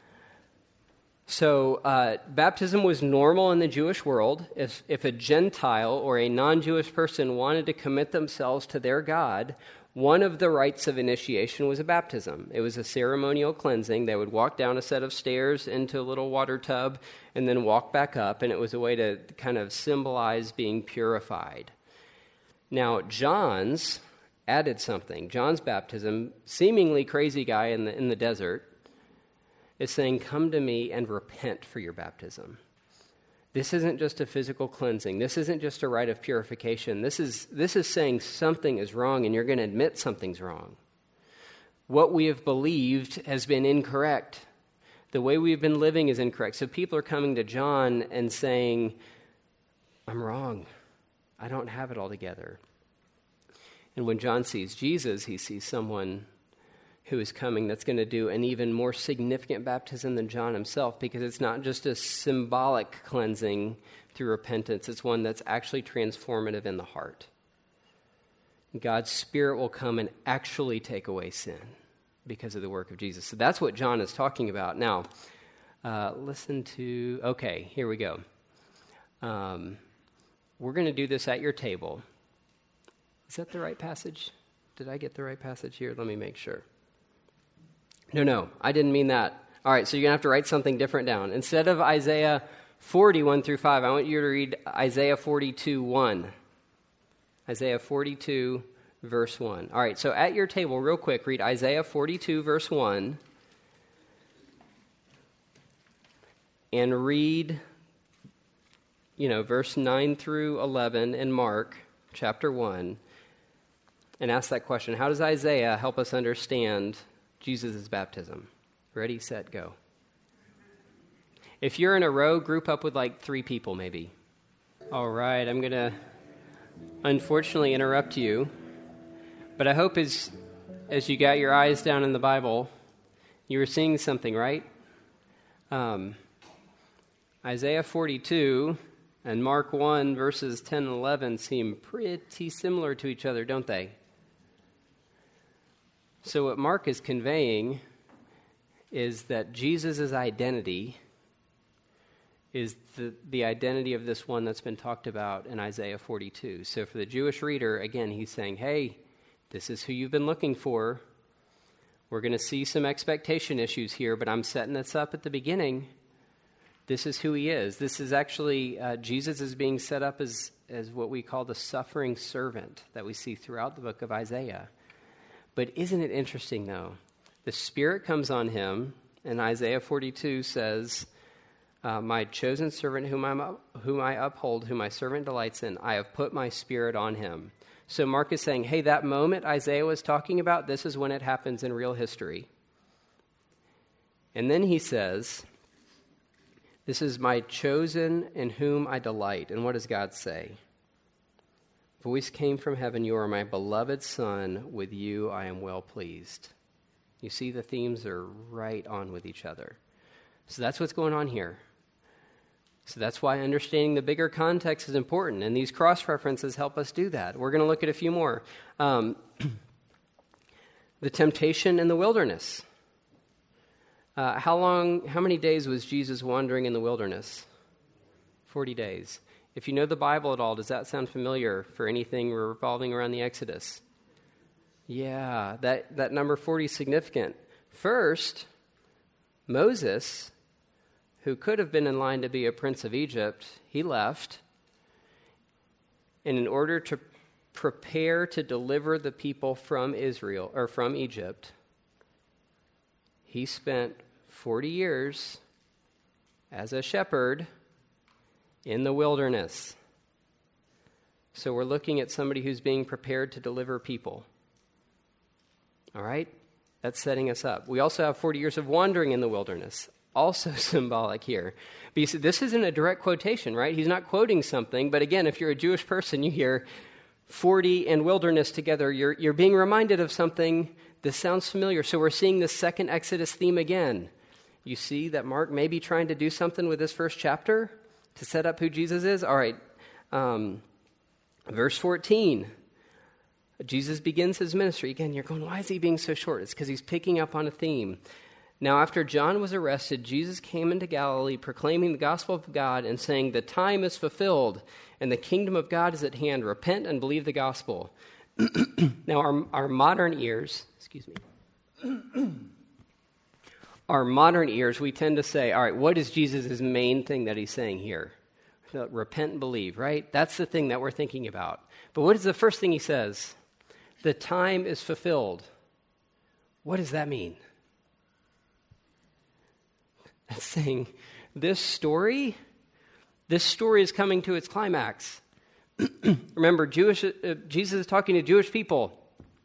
So baptism was normal in the Jewish world. If a Gentile or a non-Jewish person wanted to commit themselves to their God, one of the rites of initiation was a baptism. It was a ceremonial cleansing. They would walk down a set of stairs into a little water tub and then walk back up, and it was a way to kind of symbolize being purified. Now, John's added something. John's baptism, seemingly crazy guy in the desert, is saying, come to me and repent for your baptism. This isn't just a physical cleansing. This isn't just a rite of purification. This is saying something is wrong, and you're going to admit something's wrong. What we have believed has been incorrect. The way we've been living is incorrect. So people are coming to John and saying, I'm wrong. I don't have it all together. And when John sees Jesus, he sees someone who is coming that's going to do an even more significant baptism than John himself, because it's not just a symbolic cleansing through repentance. It's one that's actually transformative in the heart. God's Spirit will come and actually take away sin because of the work of Jesus. So that's what John is talking about. Now, okay, here we go. We're going to do this at your table. Is that the right passage? Did I get the right passage here? Let me make sure. No, I didn't mean that. All right, so you're going to have to write something different down. Instead of Isaiah 41 through 5, I want you to read Isaiah 42, 1. Isaiah 42, verse 1. All right, so at your table, real quick, read Isaiah 42, verse 1. And read, verse 9 through 11 in Mark chapter 1. And ask that question, how does Isaiah help us understand Jesus' baptism? Ready, set, go. If you're in a row, group up with like 3 people maybe. All right, I'm going to unfortunately interrupt you, but I hope as you got your eyes down in the Bible, you were seeing something, right? Isaiah 42 and Mark 1 verses 10 and 11 seem pretty similar to each other, don't they? So what Mark is conveying is that Jesus' identity is the identity of this one that's been talked about in Isaiah 42. So for the Jewish reader, again, he's saying, hey, this is who you've been looking for. We're going to see some expectation issues here, but I'm setting this up at the beginning. This is who he is. This is actually, Jesus is being set up as what we call the suffering servant that we see throughout the book of Isaiah. But isn't it interesting, though? The Spirit comes on him, and Isaiah 42 says, my chosen servant whom I uphold, whom my servant delights in, I have put my Spirit on him. So Mark is saying, hey, that moment Isaiah was talking about, this is when it happens in real history. And then he says, this is my chosen in whom I delight. And what does God say? Voice came from heaven, you are my beloved Son, with you I am well pleased. You see, the themes are right on with each other. So that's what's going on here. So that's why understanding the bigger context is important, and these cross-references help us do that. We're going to look at a few more. The temptation in the wilderness. How many days was Jesus wandering in the wilderness? 40 days. If you know the Bible at all, does that sound familiar for anything revolving around the Exodus? Yeah, that number 40 is significant. First, Moses, who could have been in line to be a prince of Egypt, he left. And in order to prepare to deliver the people from Israel or from Egypt, he spent 40 years as a shepherd in the wilderness. So we're looking at somebody who's being prepared to deliver people. All right? That's setting us up. We also have 40 years of wandering in the wilderness. Also symbolic here. But you see, this isn't a direct quotation, right? He's not quoting something. But again, if you're a Jewish person, you hear 40 and wilderness together. You're being reminded of something. This sounds familiar. So we're seeing the second Exodus theme again. You see that Mark may be trying to do something with this first chapter to set up who Jesus is? All right. Verse 14. Jesus begins his ministry. Again, you're going, why is he being so short? It's because he's picking up on a theme. Now, after John was arrested, Jesus came into Galilee proclaiming the gospel of God and saying, the time is fulfilled and the kingdom of God is at hand. Repent and believe the gospel. Now, our modern ears, our modern ears, we tend to say, all right, what is Jesus' main thing that he's saying here? Repent and believe, right? That's the thing that we're thinking about. But what is the first thing he says? The time is fulfilled. What does that mean? That's saying this story is coming to its climax. Remember, Jesus is talking to Jewish people.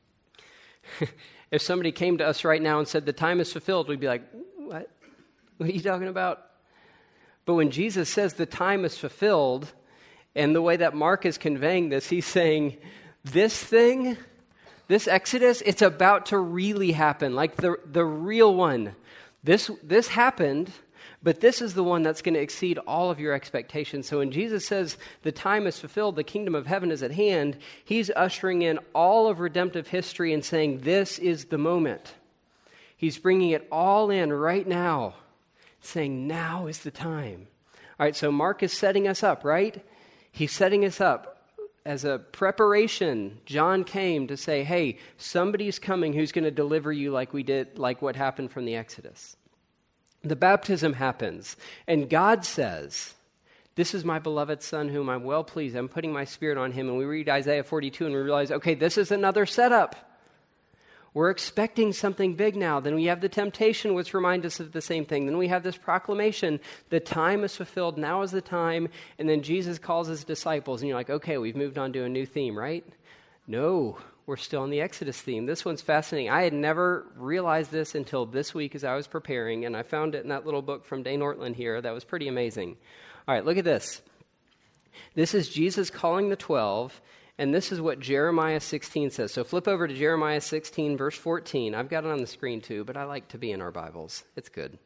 If somebody came to us right now and said the time is fulfilled, we'd be like, what? What are you talking about? But when Jesus says the time is fulfilled, and the way that Mark is conveying this, he's saying this thing, this Exodus, it's about to really happen, like the real one. This happened, but this is the one that's going to exceed all of your expectations. So when Jesus says the time is fulfilled, the kingdom of heaven is at hand, he's ushering in all of redemptive history and saying this is the moment. He's bringing it all in right now, saying now is the time. All right, so Mark is setting us up, right? He's setting us up as a preparation. John came to say, hey, somebody's coming who's going to deliver you like we did, like what happened from the Exodus. The baptism happens, and God says, this is my beloved son whom I'm well pleased. I'm putting my spirit on him. And we read Isaiah 42 and we realize, okay, this is another setup. We're expecting something big now. Then we have the temptation, which reminds us of the same thing. Then we have this proclamation, the time is fulfilled, now is the time. And then Jesus calls his disciples, and you're like, okay, we've moved on to a new theme, right? No, we're still on the Exodus theme. This one's fascinating. I had never realized this until this week as I was preparing, and I found it in that little book from Dane Ortland here that was pretty amazing. All right, look at this. This is Jesus calling the 12, and this is what Jeremiah 16 says. So flip over to Jeremiah 16, verse 14. I've got it on the screen too, but I like to be in our Bibles. It's good.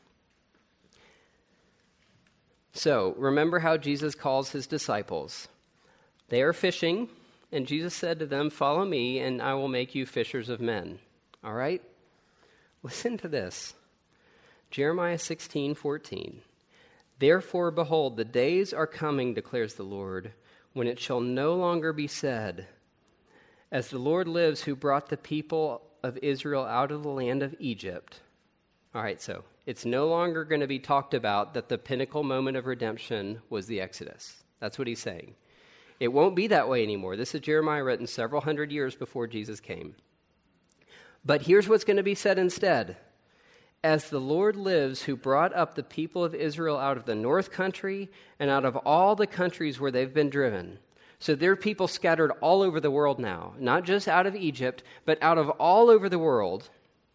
So remember how Jesus calls his disciples. They are fishing, and Jesus said to them, follow me, and I will make you fishers of men. All right? Listen to this. Jeremiah 16:14. Therefore, behold, the days are coming, declares the Lord, when it shall no longer be said, as the Lord lives who brought the people of Israel out of the land of Egypt. All right, so it's no longer going to be talked about that the pinnacle moment of redemption was the Exodus. That's what he's saying. It won't be that way anymore. This is Jeremiah written several hundred years before Jesus came. But here's what's going to be said instead. As the Lord lives who brought up the people of Israel out of the north country and out of all the countries where they've been driven. So there are people scattered all over the world now, not just out of Egypt, but out of all over the world.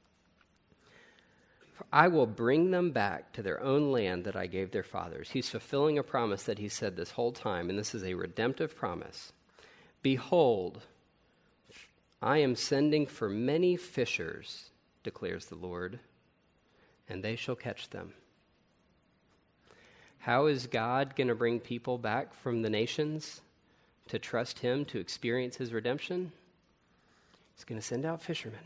For I will bring them back to their own land that I gave their fathers. He's fulfilling a promise that he said this whole time, and this is a redemptive promise. Behold, I am sending for many fishers, declares the Lord, and they shall catch them. How is God going to bring people back from the nations to trust him, to experience his redemption? He's going to send out fishermen.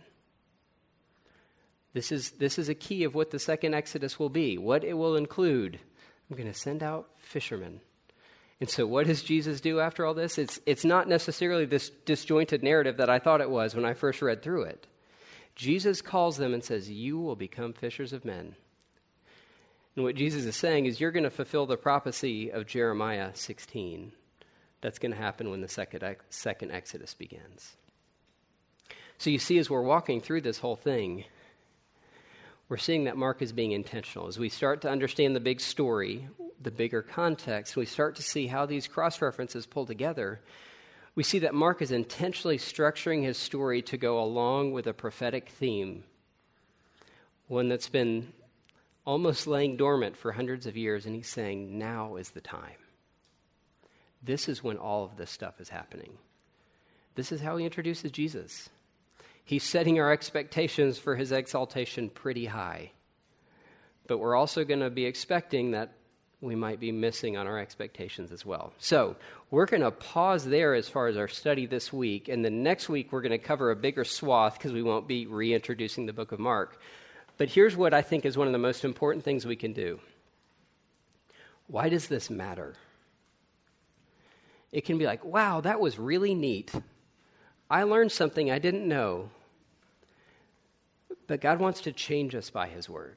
This is a key of what the second Exodus will be, what it will include. I'm going to send out fishermen. And so what does Jesus do after all this? It's not necessarily this disjointed narrative that I thought it was when I first read through it. Jesus calls them and says, you will become fishers of men. And what Jesus is saying is you're going to fulfill the prophecy of Jeremiah 16. That's going to happen when the second Exodus begins. So you see, as we're walking through this whole thing, we're seeing that Mark is being intentional. As we start to understand the big story, the bigger context, we start to see how these cross-references pull together. We see that Mark is intentionally structuring his story to go along with a prophetic theme, one that's been almost laying dormant for hundreds of years, and he's saying, now is the time. This is when all of this stuff is happening. This is how he introduces Jesus. He's setting our expectations for his exaltation pretty high. But we're also going to be expecting that we might be missing on our expectations as well. So we're going to pause there as far as our study this week, and then next week we're going to cover a bigger swath because we won't be reintroducing the book of Mark. But here's what I think is one of the most important things we can do. Why does this matter? It can be like, wow, that was really neat. I learned something I didn't know. But God wants to change us by his word.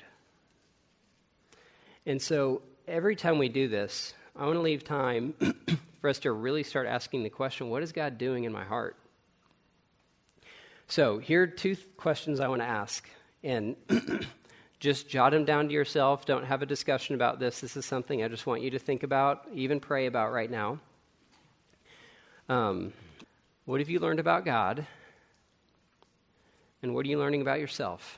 And so every time we do this, I want to leave time for us to really start asking the question, what is God doing in my heart? So here are two questions I want to ask. And just jot them down to yourself. Don't have a discussion about this. This is something I just want you to think about, even pray about right now. What have you learned about God? And what are you learning about yourself?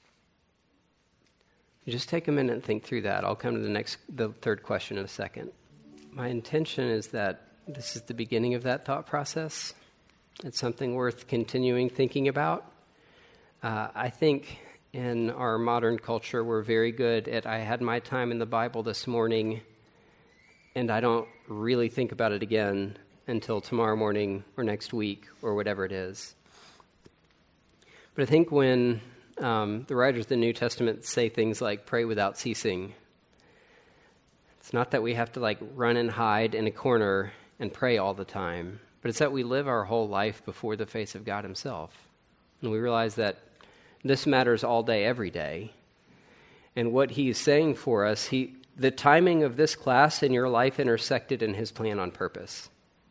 Just take a minute and think through that. I'll come to the third question in a second. My intention is that this is the beginning of that thought process. It's something worth continuing thinking about. I think in our modern culture, we're very good at, I had my time in the Bible this morning, and I don't really think about it again until tomorrow morning or next week or whatever it is. But I think when the writers of the New Testament say things like pray without ceasing, it's not that we have to run and hide in a corner and pray all the time, but it's that we live our whole life before the face of God himself. And we realize that this matters all day, every day. And what he's saying for us, the timing of this class in your life intersected in his plan on purpose.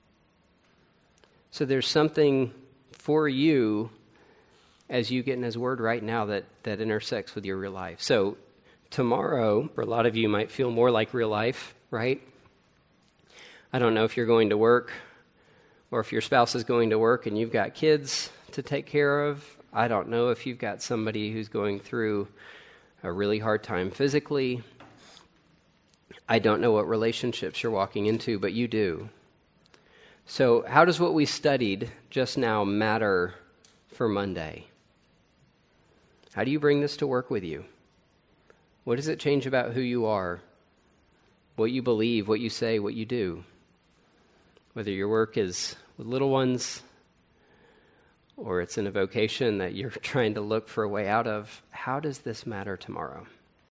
So there's something for you as you get in his word right now that intersects with your real life. So tomorrow, for a lot of you, might feel more like real life, right? I don't know if you're going to work or if your spouse is going to work and you've got kids to take care of. I don't know if you've got somebody who's going through a really hard time physically. I don't know what relationships you're walking into, but you do. So how does what we studied just now matter for Monday? How do you bring this to work with you? What does it change about who you are, what you believe, what you say, what you do? Whether your work is with little ones, or it's in a vocation that you're trying to look for a way out of, how does this matter tomorrow?